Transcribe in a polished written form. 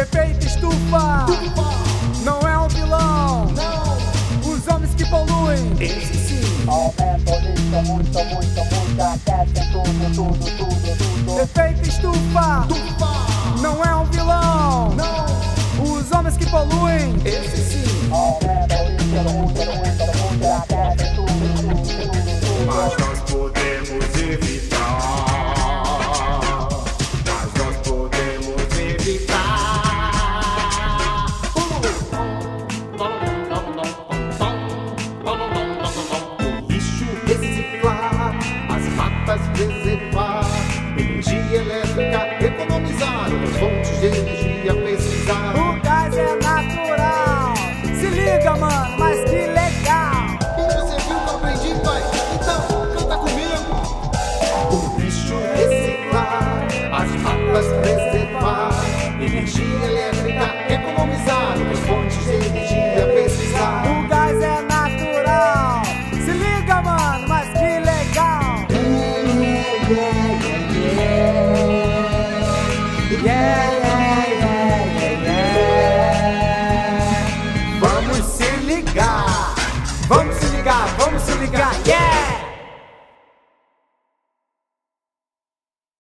Efeito estufa, não é um vilão. Os homens que poluem, esse sim. Aumenta o lixo, muito, aquecem tudo. Efeito estufa, não é um vilão. Os homens que poluem, esse sim. Aumenta o lixo, muito,